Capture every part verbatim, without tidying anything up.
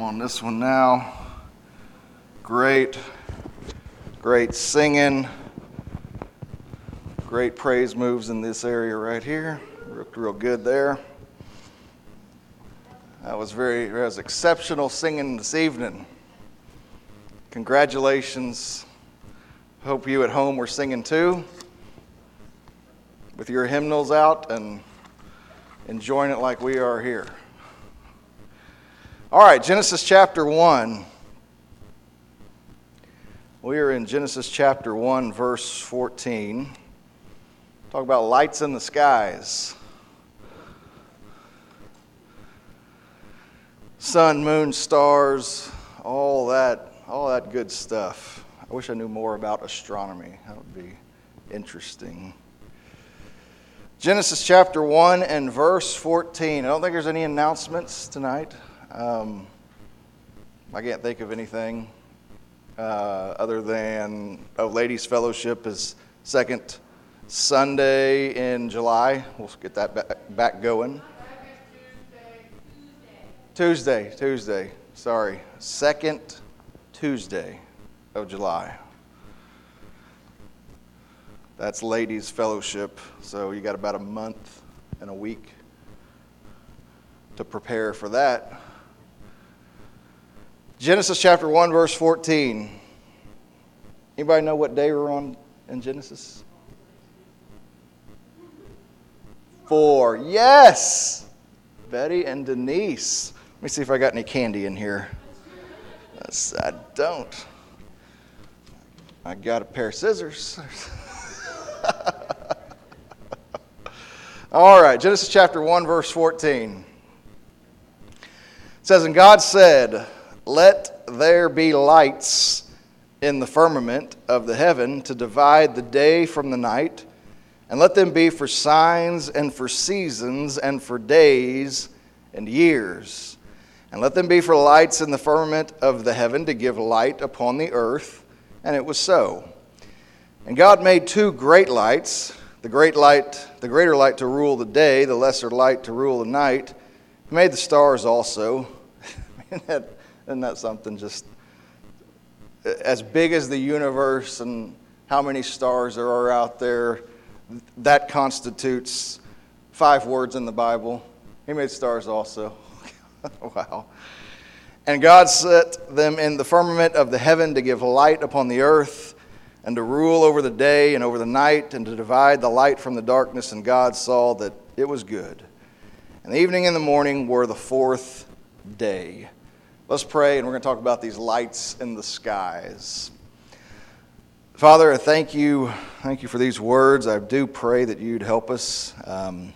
on this one now. Great, great singing. Great praise moves in this area right here. Looked real good there. That was very, that was exceptional singing this evening. Congratulations. Hope you at home were singing too, with your hymnals out and enjoying it like we are here. All right, Genesis chapter one. We are in Genesis chapter one, verse fourteen. Talk about lights in the skies. Sun, moon, stars, all that, all that good stuff. I wish I knew more about astronomy. That would be interesting. Genesis chapter one and verse fourteen. I don't think there's any announcements tonight. Um, I can't think of anything uh, other than oh, Ladies Fellowship is second Sunday in July. We'll get that back, back going. Tuesday, Tuesday. Sorry, second Tuesday of July. That's Ladies Fellowship. So you got about a month and a week to prepare for that. Genesis chapter one, verse fourteen. Anybody know what day we're on in Genesis? Four. Yes! Betty and Denise. Let me see if I got any candy in here. That's, I don't. I got a pair of scissors. All right, Genesis chapter one, verse fourteen. It says, "And God said, Let there be lights in the firmament of the heaven to divide the day from the night, and let them be for signs and for seasons and for days and years. And let them be for lights in the firmament of the heaven to give light upon the earth. And it was so. And God made two great lights, the great light, the greater light to rule the day, the lesser light to rule the night. He made the stars also." Isn't that something? Just as big as the universe and how many stars there are out there, that constitutes five words in the Bible. He made stars also. Wow. "And God set them in the firmament of the heaven to give light upon the earth, and to rule over the day and over the night, and to divide the light from the darkness. And God saw that it was good. And the evening and the morning were the fourth day." Let's pray, and we're going to talk about these lights in the skies. Father, I thank you, thank you for these words. I do pray that you'd help us. Um,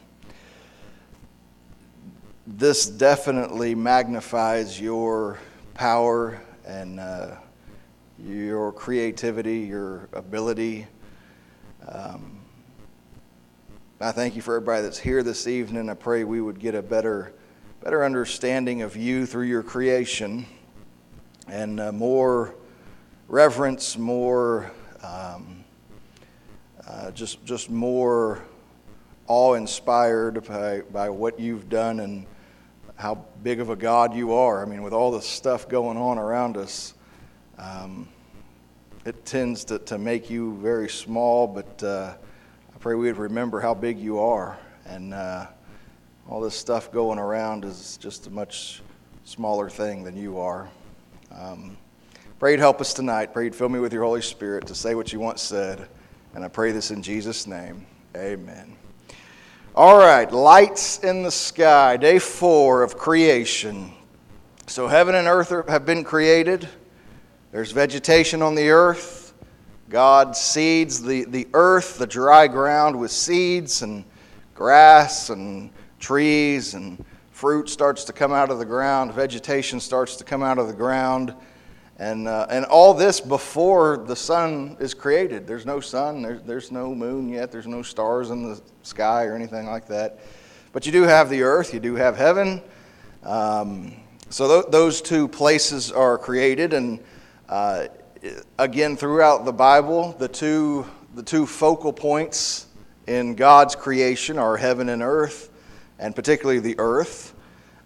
this definitely magnifies your power and uh, your creativity, your ability. Um, I thank you for everybody that's here this evening. I pray we would get a better better understanding of you through your creation, and uh, more reverence, more um, uh, just just more awe-inspired by, by what you've done and how big of a God you are. I mean, with all the stuff going on around us, um, it tends to, to make you very small, but uh, I pray we would remember how big you are. And uh, all this stuff going around is just a much smaller thing than you are. Um, pray you'd help us tonight. Pray you'd fill me with your Holy Spirit to say what you once said. And I pray this in Jesus' name. Amen. All right, lights in the sky. Day four of creation. So heaven and earth are, have been created. There's vegetation on the earth. God seeds the, the earth, the dry ground, with seeds and grass and trees, and fruit starts to come out of the ground, vegetation starts to come out of the ground, and uh, and all this before the sun is created. There's no sun, there's, there's no moon yet, there's no stars in the sky or anything like that. But you do have the earth, you do have heaven. Um, so th- those two places are created, and uh, again, throughout the Bible, the two the two focal points in God's creation are heaven and earth, and particularly the earth.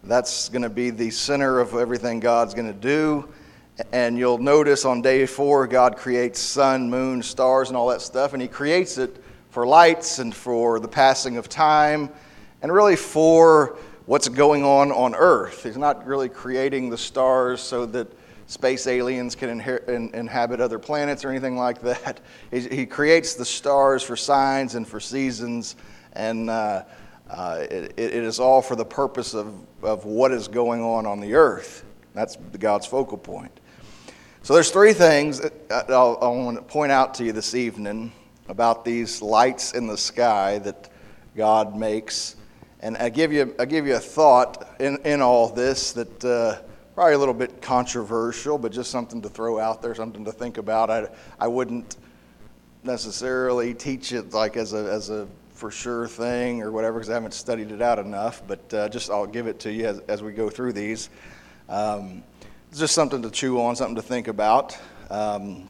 That's going to be the center of everything God's going to do. And you'll notice on day four, God creates sun, moon, stars, and all that stuff. And he creates it for lights and for the passing of time and really for what's going on on Earth. He's not really creating the stars so that space aliens can inher- in- inhabit other planets or anything like that. He, he creates the stars for signs and for seasons, and uh, uh, it, it is all for the purpose of, of what is going on on the Earth. That's God's focal point. So there's three things that I'll, I want to point out to you this evening about these lights in the sky that God makes. And I give you, I give you a thought in, in all this that uh, probably a little bit controversial, but just something to throw out there, something to think about. I, I wouldn't necessarily teach it like as a as a for sure thing or whatever, because I haven't studied it out enough. But uh, just I'll give it to you as, as we go through these. Um, it's just something to chew on, something to think about. Um,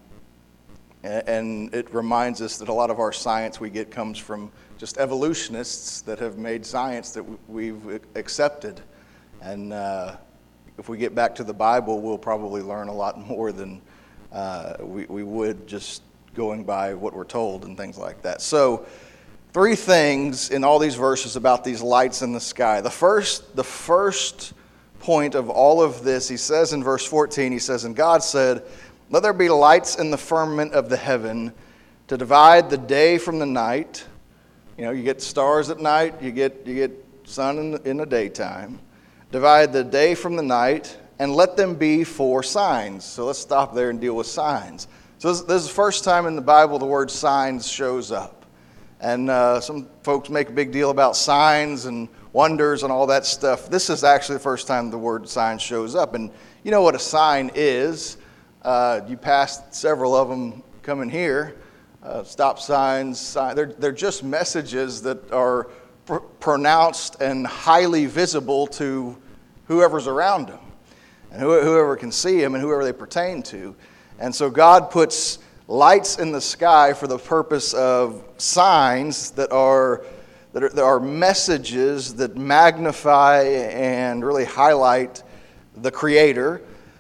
and, and it reminds us that a lot of our science we get comes from just evolutionists that have made science that we've accepted. And uh, if we get back to the Bible, we'll probably learn a lot more than uh, we, we would just going by what we're told and things like that. So, three things in all these verses about these lights in the sky. The first, the first point of all of this, he says in verse fourteen, he says, "And God said, let there be lights in the firmament of the heaven to divide the day from the night." You know, you get stars at night, you get you get sun in the, in the daytime. "Divide the day from the night, and let them be for signs." So let's stop there and deal with signs. So this, this is the first time in the Bible the word signs shows up. And uh, some folks make a big deal about signs and wonders and all that stuff. This is actually the first time the word sign shows up. And you know what a sign is. Uh, you passed several of them coming here. Uh, stop signs, sign, they're, they're just messages that are pr- pronounced and highly visible to whoever's around them. And who, whoever can see them and whoever they pertain to. And so God puts lights in the sky for the purpose of signs that are that are, that are messages that magnify and really highlight the Creator.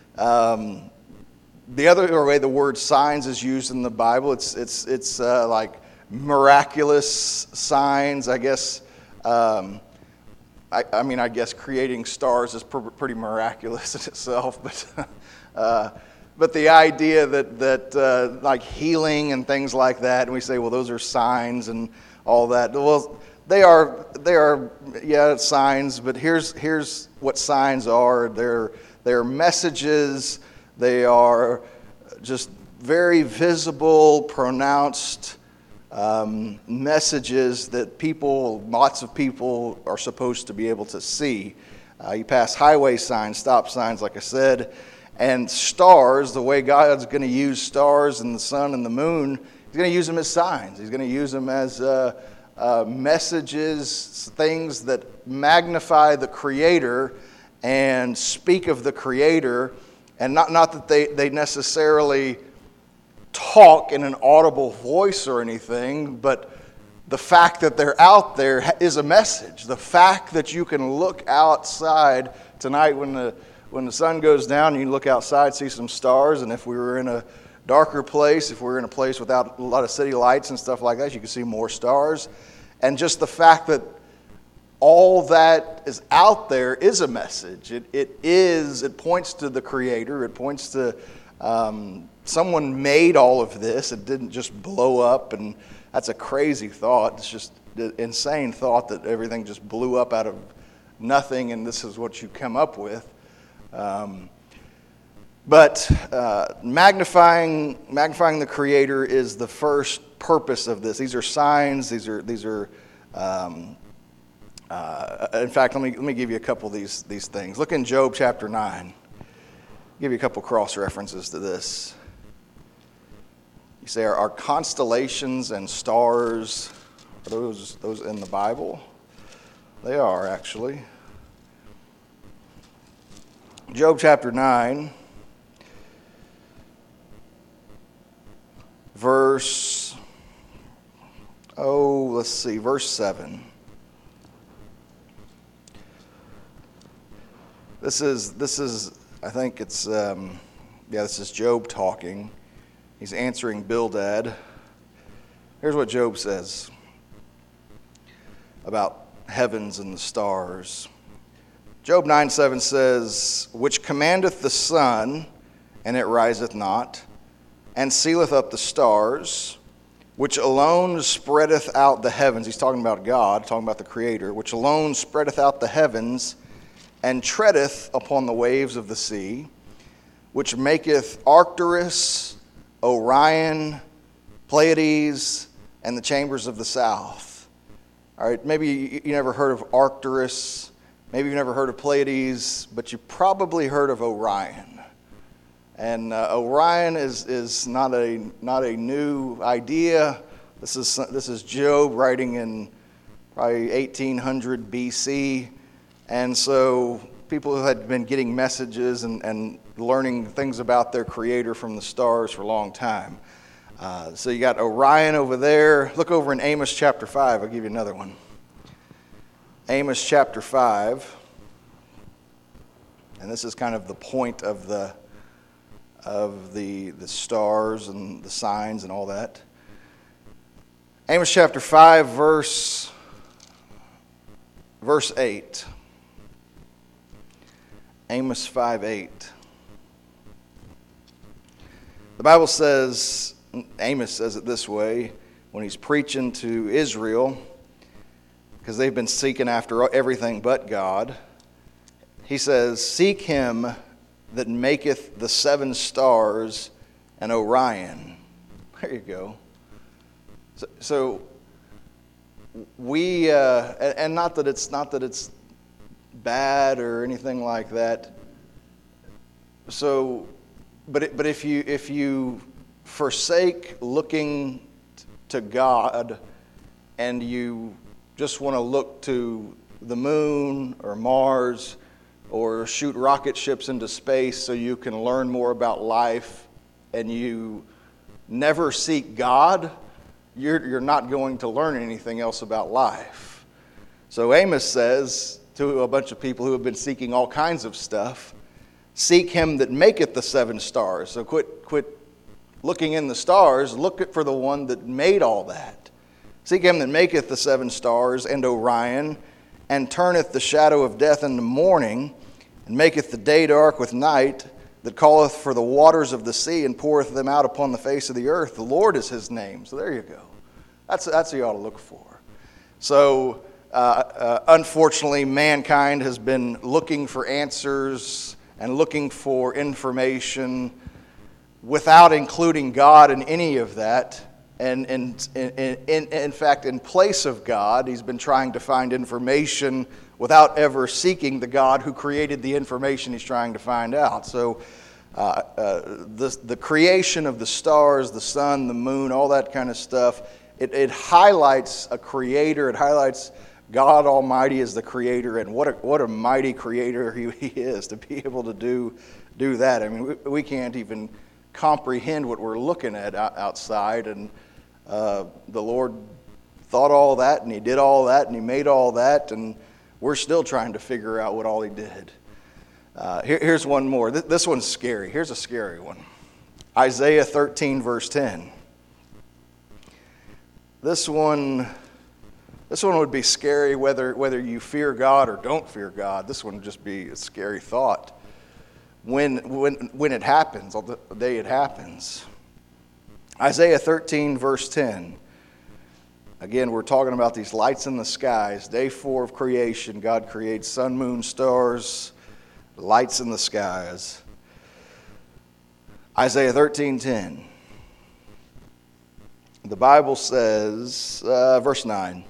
Um, the other way the word signs is used in the Bible, it's it's it's uh, like miraculous signs. I guess. Um, I, I mean, I guess creating stars is pr- pretty miraculous in itself, but. uh, But the idea that, that uh, like healing and things like that, and we say, well, those are signs and all that. Well, they are, they are, yeah, signs, but here's here's what signs are. They're, they're messages. They are just very visible, pronounced um, messages that people, lots of people are supposed to be able to see. Uh, you pass highway signs, stop signs, like I said. And stars, the way God's going to use stars and the sun and the moon, he's going to use them as signs. He's going to use them as uh, uh, messages, things that magnify the Creator and speak of the Creator. And not, not that they, they necessarily talk in an audible voice or anything, but the fact that they're out there is a message. The fact that you can look outside tonight when the When the sun goes down, you can look outside, see some stars, and if we were in a darker place, if we were in a place without a lot of city lights and stuff like that, you can see more stars. And just the fact that all that is out there is a message. It, it is, it points to the Creator. It points to um, someone made all of this. It didn't just blow up, and that's a crazy thought. It's just an insane thought that everything just blew up out of nothing, and this is what you come up with. Um, but uh, magnifying magnifying the Creator is the first purpose of this. These are signs. These are these are. Um, uh, in fact, let me let me give you a couple of these these things. Look in Job chapter nine. I'll give you a couple cross references to this. You say, are, are constellations and stars, are those those in the Bible? They are actually. Job chapter nine, verse, oh, let's see, verse seven. This is, this is I think it's, um, yeah, this is Job talking. He's answering Bildad. Here's what Job says about heavens and the stars. Job nine seven says, which commandeth the sun, and it riseth not, and sealeth up the stars, which alone spreadeth out the heavens. He's talking about God, talking about the Creator, which alone spreadeth out the heavens, and treadeth upon the waves of the sea, which maketh Arcturus, Orion, Pleiades, and the chambers of the south. All right, maybe you never heard of Arcturus, maybe you've never heard of Pleiades, but you probably heard of Orion. And uh, Orion is, is not a not a new idea. This is this is Job writing in probably eighteen hundred B C, and so people who had been getting messages and, and learning things about their Creator from the stars for a long time. Uh, so you got Orion over there. Look over in Amos chapter five. I'll give you another one. Amos chapter five, and this is kind of the point of the of the the stars and the signs and all that. Amos chapter five, verse verse eight. Amos five eight. The Bible says, Amos says it this way when he's preaching to Israel, because they've been seeking after everything but God. He says, seek him that maketh the seven stars and Orion. There you go. So, so we, uh, and not that it's not that it's bad or anything like that. So, but it, but if you if you forsake looking to God and you just want to look to the moon or Mars, or shoot rocket ships into space so you can learn more about life, and you never seek God, you're, you're not going to learn anything else about life. So Amos says to a bunch of people who have been seeking all kinds of stuff, seek him that maketh the seven stars. So quit, quit looking in the stars, look for the one that made all that. Seek him that maketh the seven stars and Orion, and turneth the shadow of death into morning, and maketh the day dark with night, that calleth for the waters of the sea, and poureth them out upon the face of the earth. The Lord is his name. So there you go. That's, that's what you ought to look for. So, uh, uh, unfortunately, mankind has been looking for answers and looking for information without including God in any of that. And in, in, in, in fact, in place of God, he's been trying to find information without ever seeking the God who created the information he's trying to find out. So uh, uh, the, the creation of the stars, the sun, the moon, all that kind of stuff, it, it highlights a creator. It highlights God Almighty as the creator, and what a, what a mighty creator he, he is to be able to do, do that. I mean, we, we can't even comprehend what we're looking at outside, and uh, the Lord thought all that, and he did all that, and he made all that, and we're still trying to figure out what all he did. Uh, here, here's one more. This, this one's scary. Here's a scary one. Isaiah thirteen, verse ten. This one, this one would be scary whether, whether you fear God or don't fear God. This one would just be a scary thought. When, when, when it happens, on the day it happens. Isaiah thirteen, verse ten. Again, we're talking about these lights in the skies. Day four of creation, God creates sun, moon, stars, lights in the skies. Isaiah thirteen, ten. The Bible says, uh, verse nine.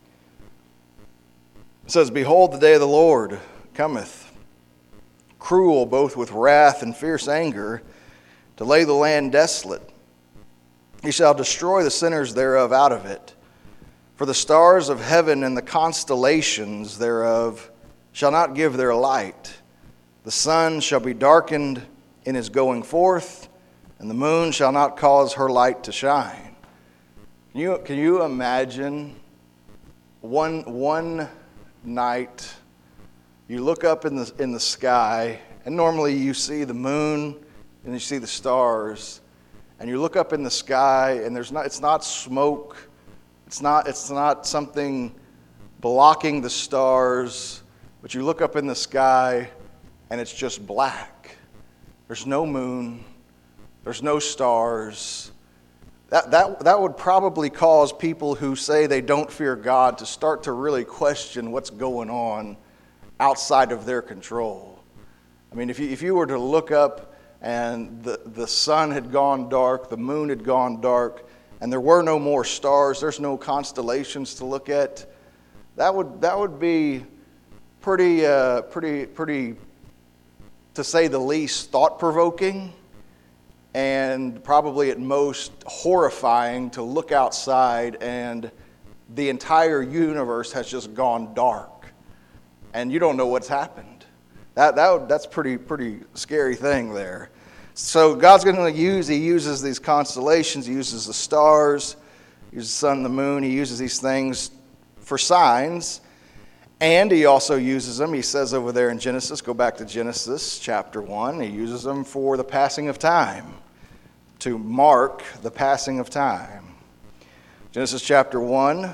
It says, behold, the day of the Lord cometh, cruel both with wrath and fierce anger, to lay the land desolate. He shall destroy the sinners thereof out of it. For the stars of heaven and the constellations thereof shall not give their light. The sun shall be darkened in his going forth, and the moon shall not cause her light to shine. Can you, can you imagine one, one night you look up in the in the sky, and normally you see the moon and you see the stars, and you look up in the sky, and there's not it's not smoke, it's not it's not something blocking the stars, but you look up in the sky and it's just black. There's no moon, there's no stars. That, that, that would probably cause people who say they don't fear God to start to really question what's going on outside of their control. I mean, if you, if you were to look up and the, the sun had gone dark, the moon had gone dark, and there were no more stars, there's no constellations to look at, that would, that would be pretty, uh, pretty, pretty, to say the least, thought-provoking. And probably at most horrifying to look outside and the entire universe has just gone dark and you don't know what's happened. That, that that's pretty pretty scary thing there. So God's going to use, he uses these constellations, he uses the stars, he uses the sun and the moon, he uses these things for signs, and he also uses them, he says over there in Genesis, go back to Genesis chapter one, he uses them for the passing of time, to mark the passing of time. Genesis chapter one,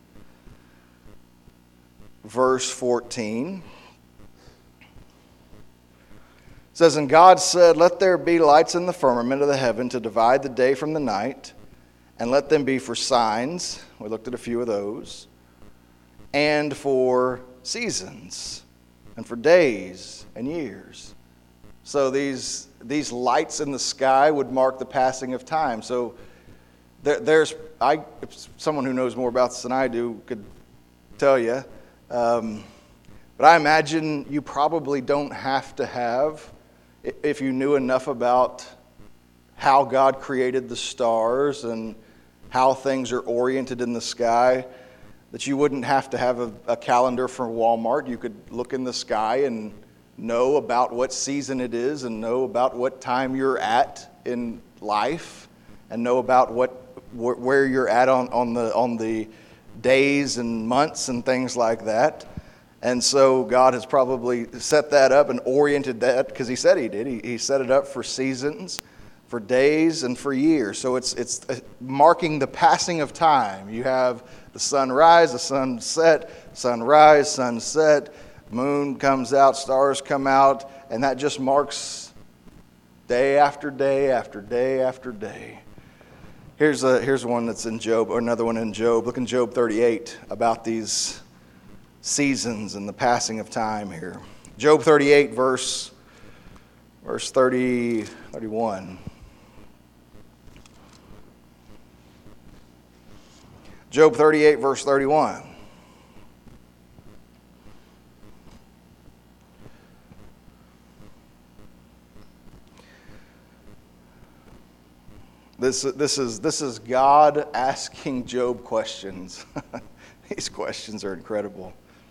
verse fourteen. It says, "And God said, let there be lights in the firmament of the heaven to divide the day from the night, and let them be for signs." We looked at a few of those. "And for seasons, and for days and years." So these these lights in the sky would mark the passing of time. So there, there's, I, if someone who knows more about this than I do could tell you, um, but I imagine you probably don't have to have, if you knew enough about how God created the stars and how things are oriented in the sky, that you wouldn't have to have a, a calendar from Walmart. You could look in the sky and know about what season it is and know about what time you're at in life and know about what wh- where you're at on, on the on the days and months and things like that. And so God has probably set that up and oriented that, because he said he did. He, he set it up for seasons, for days, and for years. So it's it's marking the passing of time. You have the sunrise, the sunset, sunrise, sunset, moon comes out, stars come out, and that just marks day after day after day after day. Here's a here's one that's in Job, or another one in Job. Look in Job thirty-eight about these seasons and the passing of time here. Job thirty-eight, verse verse thirty, thirty-one. Job thirty-eight, verse thirty-one. This, this, is, this is God asking Job questions. These questions are incredible.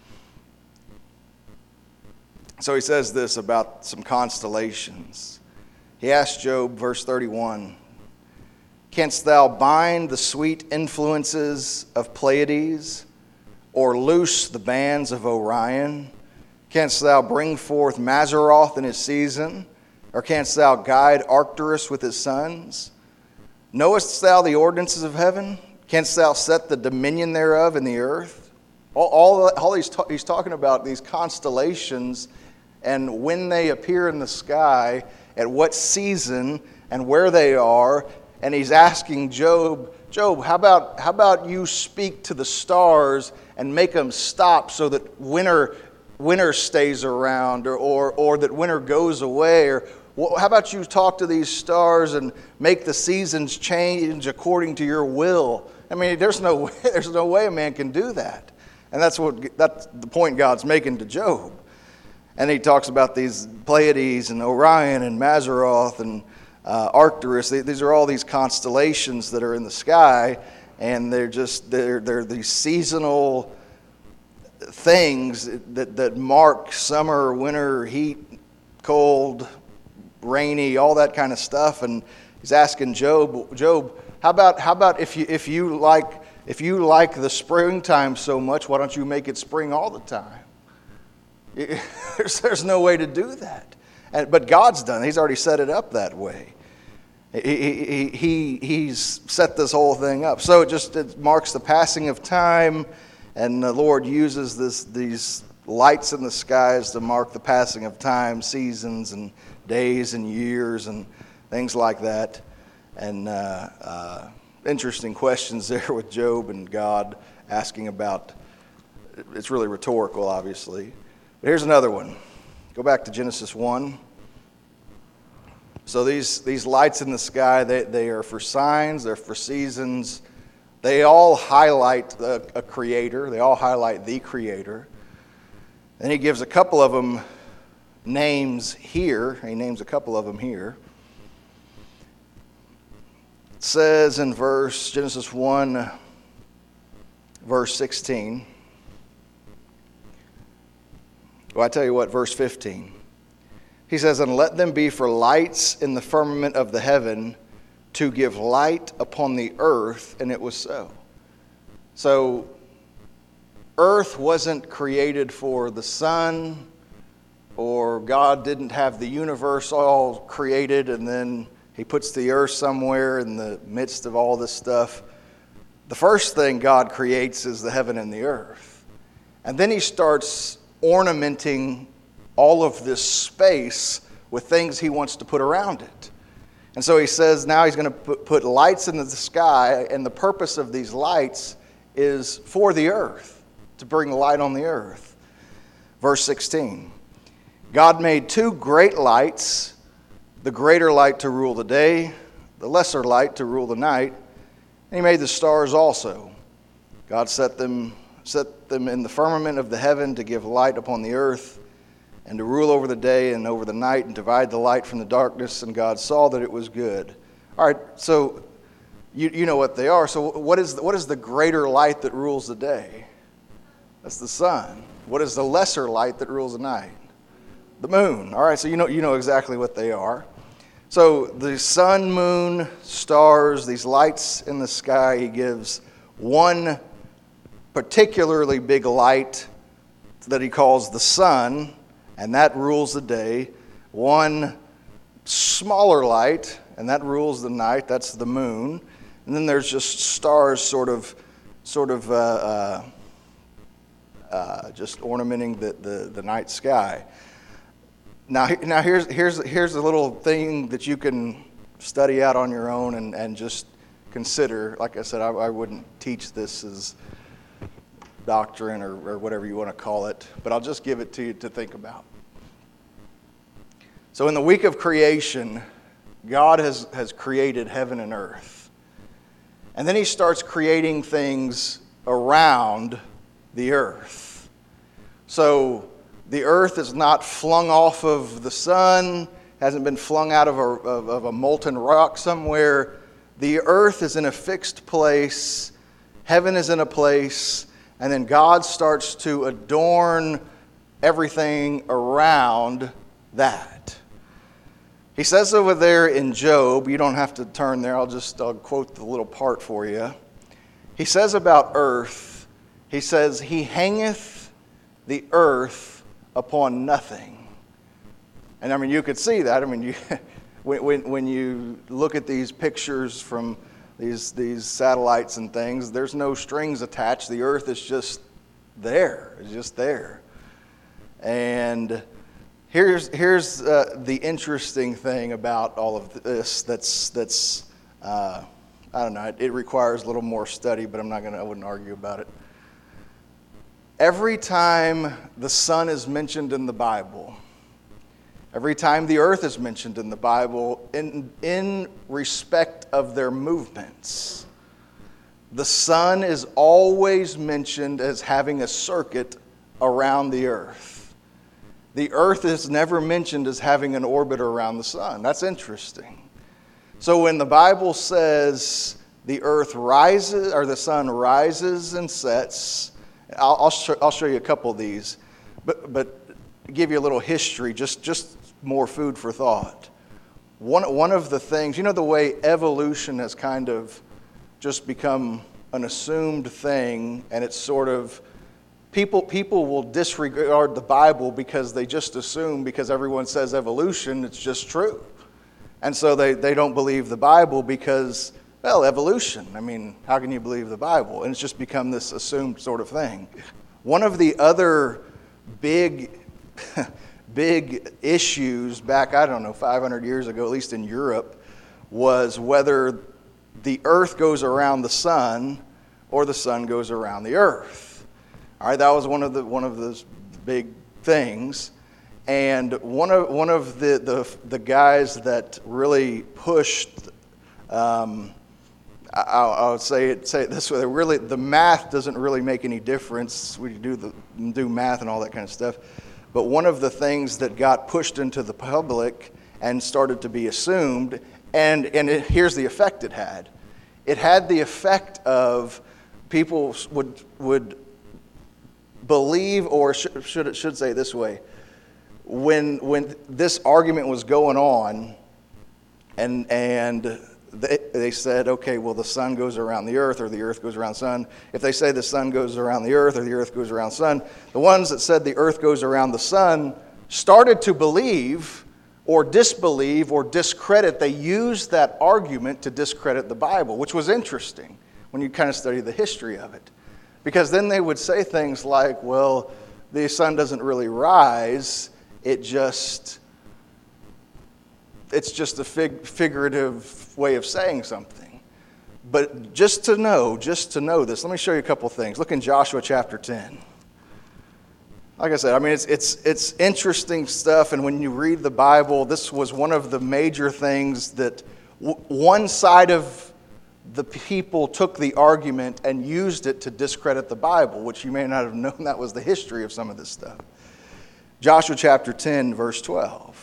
So he says this about some constellations. He asked Job, verse thirty-one, "Canst thou bind the sweet influences of Pleiades, or loose the bands of Orion? Canst thou bring forth Mazzaroth in his season, or canst thou guide Arcturus with his sons? Knowest thou the ordinances of heaven? Canst thou set the dominion thereof in the earth?" All, all, all he's, ta- he's talking about these constellations and when they appear in the sky, at what season and where they are. And he's asking Job, Job, how about, how about you speak to the stars and make them stop so that winter, winter stays around, or, or, or that winter goes away? Or well, how about you talk to these stars and make the seasons change according to your will? I mean, there's no way, there's no way a man can do that. And that's what that's the point God's making to Job. And he talks about these Pleiades and Orion and Mazzaroth and uh, Arcturus. These are all these constellations that are in the sky, and they're just they're they're these seasonal things that that mark summer, winter, heat, cold, rainy, all that kind of stuff. And he's asking Job, Job, how about how about if you if you like if you like the springtime so much, why don't you make it spring all the time? There's, there's no way to do that. And, but God's done it. He's already set it up that way. He, he, he, he's set this whole thing up. So it just it marks the passing of time, and the Lord uses this these lights in the skies to mark the passing of time, seasons and days and years and things like that. And uh, uh, interesting questions there with Job and God asking about, it's really rhetorical, obviously. But here's another one. Go back to Genesis one. So these, these lights in the sky, they, they are for signs, they're for seasons. They all highlight a, a creator. They all highlight the creator. And he gives a couple of them names here. He names a couple of them here. It says in verse, Genesis one, verse sixteen. Well, I tell you what, verse fifteen. He says, and let them be for lights in the firmament of the heaven to give light upon the earth, and it was so. So, earth wasn't created for the sun, or God didn't have the universe all created, and then he puts the earth somewhere in the midst of all this stuff. The first thing God creates is the heaven and the earth. And then he starts ornamenting all of this space with things he wants to put around it. And so he says now he's going to put, put lights in the sky, and the purpose of these lights is for the earth, to bring light on the earth. Verse sixteen, God made two great lights, the greater light to rule the day, the lesser light to rule the night, and he made the stars also. God set them, set them in the firmament of the heaven to give light upon the earth, and to rule over the day and over the night, and divide the light from the darkness. And God saw that it was good. All right, so you you know what they are. So what is what is the greater light that rules the day? That's the sun. What is the lesser light that rules the night? The moon. All right, so you know you know exactly what they are. So the sun, moon, stars, these lights in the sky, he gives one particularly big light that he calls the sun, and that rules the day. One smaller light, and that rules the night. That's the moon. And then there's just stars sort of sort of uh, uh, uh, just ornamenting the, the, the night sky. Now, now here's here's here's a little thing that you can study out on your own and, and just consider. Like I said, I, I wouldn't teach this as doctrine or, or whatever you want to call it, but I'll just give it to you to think about. So in the week of creation, God has, has created heaven and earth. And then he starts creating things around the earth. So the earth is not flung off of the sun, hasn't been flung out of a, of, of a molten rock somewhere. The earth is in a fixed place, heaven is in a place, and then God starts to adorn everything around that. He says over there in Job, you don't have to turn there, I'll just I'll quote the little part for you. He says about earth, he says, he hangeth the earth upon nothing. And I mean, you could see that. I mean, you, when, when, when you look at these pictures from these, these satellites and things, there's no strings attached. The earth is just there. It's just there. And here's, here's uh, the interesting thing about all of this that's, that's uh, I don't know, it, it requires a little more study, but I'm not going to, I wouldn't argue about it. Every time the sun is mentioned in the Bible, every time the earth is mentioned in the Bible, in, in respect of their movements, the sun is always mentioned as having a circuit around the earth. The earth is never mentioned as having an orbit around the sun. That's interesting. So when the Bible says the earth rises, or the sun rises and sets, I'll, I'll, show, I'll show you a couple of these, but, but give you a little history, just, just more food for thought. One, one of the things, you know the way evolution has kind of just become an assumed thing, and it's sort of people people will disregard the Bible because they just assume because everyone says evolution, it's just true. And so they, they don't believe the Bible because, well, evolution. I mean, how can you believe the Bible? And it's just become this assumed sort of thing. One of the other big, big issues back, I don't know, five hundred years ago, at least in Europe, was whether the earth goes around the sun or the sun goes around the earth. All right, that was one of the one of those big things. And one of one of the, the, the guys that really pushed, um, I, I would say it say it this way: really, the math doesn't really make any difference. We do the do math and all that kind of stuff. But one of the things that got pushed into the public and started to be assumed, and and it, here's the effect it had. It had the effect of people would would believe, or should should, should say it this way. When when this argument was going on, and and they, they said, okay, well, the sun goes around the earth, or the earth goes around the sun. If they say the sun goes around the earth, or the earth goes around the sun, the ones that said the earth goes around the sun started to believe, or disbelieve, or discredit. They used that argument to discredit the Bible, which was interesting when you kind of study the history of it. Because then they would say things like, well, the sun doesn't really rise. It just, it's just a fig, figurative way of saying something. But just to know, just to know this, let me show you a couple things. Look in Joshua chapter ten. Like I said, I mean, it's it's it's interesting stuff, and when you read the Bible, this was one of the major things that w- one side of the people took the argument and used it to discredit the Bible, which you may not have known that was the history of some of this stuff. Joshua chapter ten, verse twelve.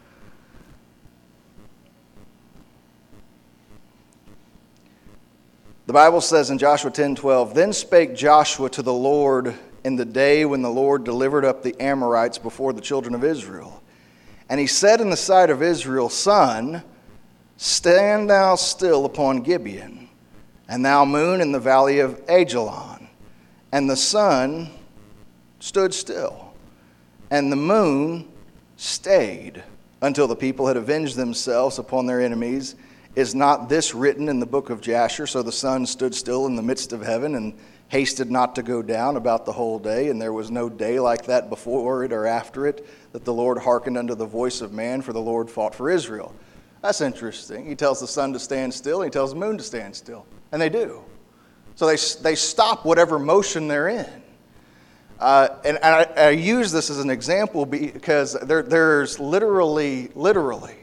The Bible says in Joshua ten twelve, "Then spake Joshua to the Lord in the day when the Lord delivered up the Amorites before the children of Israel. And he said in the sight of Israel, Sun, stand thou still upon Gibeon, and thou moon in the valley of Ajalon. And the sun stood still, and the moon stayed until the people had avenged themselves upon their enemies. Is not this written in the book of Jasher? So the sun stood still in the midst of heaven and hasted not to go down about the whole day. And there was no day like that before it or after it, that the Lord hearkened unto the voice of man, for the Lord fought for Israel." That's interesting. He tells the sun to stand still, and he tells the moon to stand still. And they do. So they, they stop whatever motion they're in. Uh, and and I, I use this as an example because there, there's literally, literally,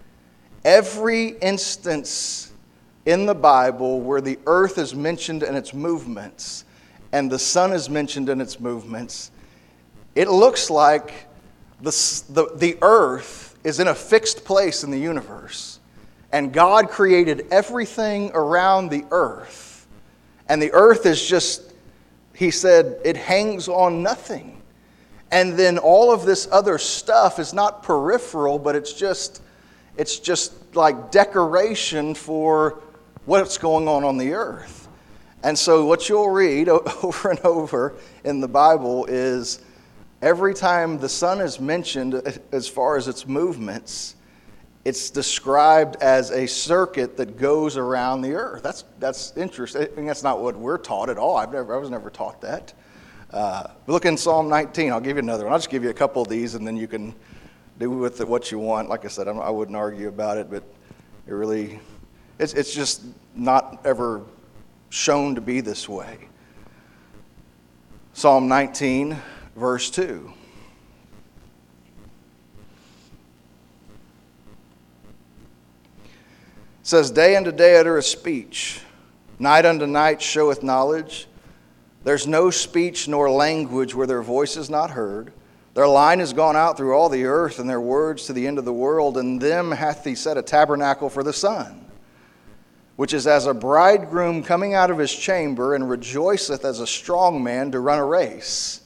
every instance in the Bible where the earth is mentioned in its movements and the sun is mentioned in its movements, it looks like the, the, the earth is in a fixed place in the universe. And God created everything around the earth. And the earth is just, he said, it hangs on nothing. And then all of this other stuff is not peripheral, but it's just, it's just like decoration for what's going on on the earth. And so what you'll read over and over in the Bible is every time the sun is mentioned as far as its movements, it's described as a circuit that goes around the earth. That's that's interesting. I mean, that's not what we're taught at all. I've never, I was never taught that. Uh, look in Psalm nineteen. I'll give you another one. I'll just give you a couple of these, and then you can do with it what you want. Like I said, I'm, I wouldn't argue about it, but it really, it's it's just not ever shown to be this way. Psalm nineteen, verse two. It says, "Day unto day uttereth speech, night unto night showeth knowledge. There's no speech nor language where their voice is not heard. Their line is gone out through all the earth, and their words to the end of the world. And them hath he set a tabernacle for the sun, which is as a bridegroom coming out of his chamber, and rejoiceth as a strong man to run a race."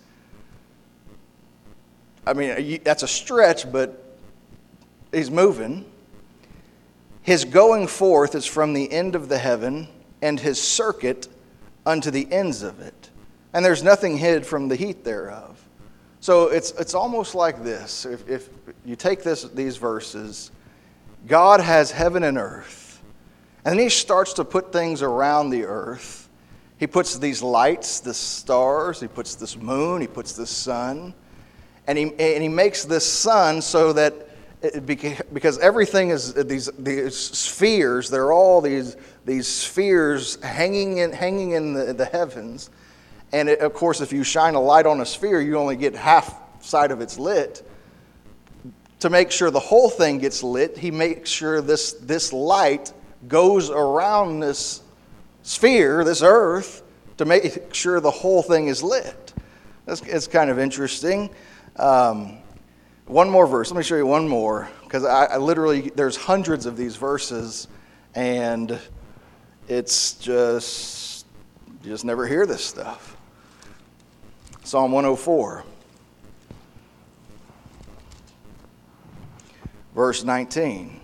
I mean, that's a stretch, but he's moving. "His going forth is from the end of the heaven, and his circuit unto the ends of it. and there's nothing hid from the heat thereof. So it's it's almost like this. If, if you take this these verses, God has heaven and earth, and then he starts to put things around the earth. He puts these lights, the stars, he puts this moon, he puts this sun, and he and he makes this sun so that it, because everything is these these spheres, they're all these these spheres hanging in hanging in the, the heavens. And it, of course, if you shine a light on a sphere, you only get half side of it's lit. To make sure the whole thing gets lit, he makes sure this, this light goes around this sphere, this earth, to make sure the whole thing is lit. That's, it's kind of interesting. Um, one more verse. Let me show you one more, because I, I literally, there's hundreds of these verses, and it's just, you just never hear this stuff. Psalm one oh four, verse nineteen.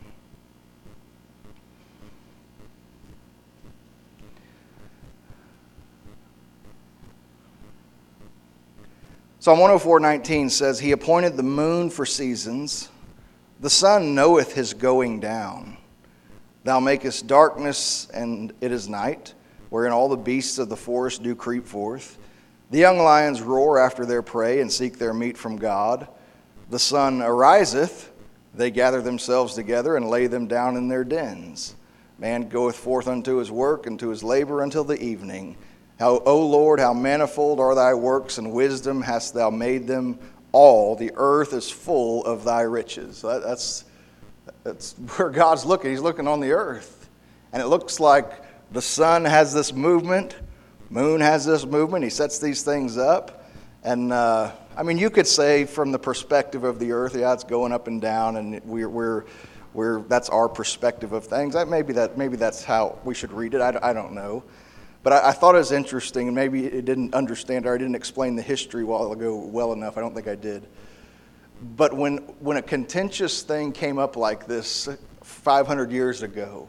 Psalm one oh four, nineteen says, He appointed the moon for seasons. The sun knoweth his going down. Thou makest darkness, and it is night, wherein all the beasts of the forest do creep forth. The young lions roar after their prey and seek their meat from God. The sun ariseth, they gather themselves together and lay them down in their dens. Man goeth forth unto his work and to his labor until the evening. How, O Lord, how manifold are thy works, and wisdom hast thou made them all. The earth is full of thy riches. That, that's, that's where God's looking. He's looking on the earth. And it looks like the sun has this movement. Moon has this movement. He sets these things up. And, uh, I mean, you could say from the perspective of the earth, yeah, it's going up and down, and we're, we're, we're that's our perspective of things. That, maybe, that, maybe that's how we should read it. I, I don't know. But I, I thought it was interesting, and maybe it didn't understand, or I didn't explain the history a while ago well enough. I don't think I did. But when, when a contentious thing came up like this five hundred years ago,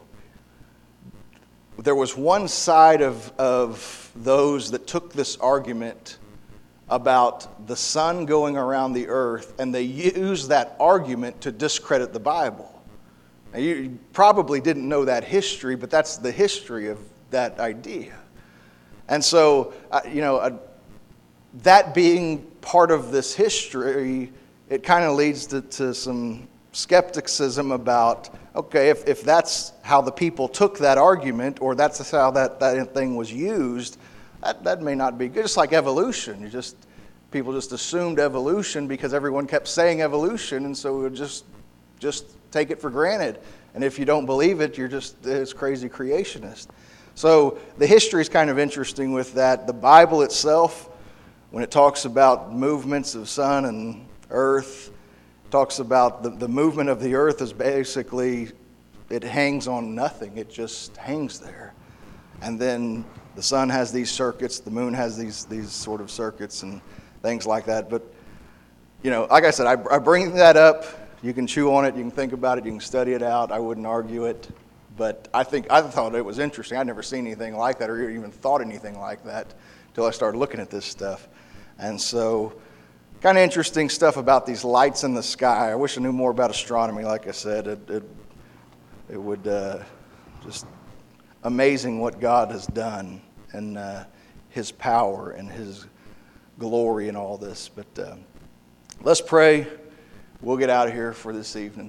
there was one side of, of those that took this argument about the sun going around the earth, and they used that argument to discredit the Bible. Now, you probably didn't know that history, but that's the history of that idea. And so, uh, you know, uh, that being part of this history, it kind of leads to, to some skepticism about, okay, if, if that's how the people took that argument, or that's how that, that thing was used, that, that may not be good. Just like evolution. You just people just assumed evolution because everyone kept saying evolution, and so we would just just take it for granted. And if you don't believe it, you're just this crazy creationist. So the history is kind of interesting with that. The Bible itself, when it talks about movements of sun and earth, talks about the, the movement of the earth is basically, it hangs on nothing. It just hangs there. And then the sun has these circuits, the moon has these these sort of circuits and things like that. But, you know, like I said, I, I bring that up. You can chew on it, you can think about it, you can study it out. I wouldn't argue it. But I think I thought it was interesting. I'd never seen anything like that, or even thought anything like that until I started looking at this stuff. And so, kind of interesting stuff about these lights in the sky. I wish I knew more about astronomy. Like I said, it it, it would uh, just amazing what God has done, and uh, His power and His glory and all this. But uh, let's pray. We'll get out of here for this evening.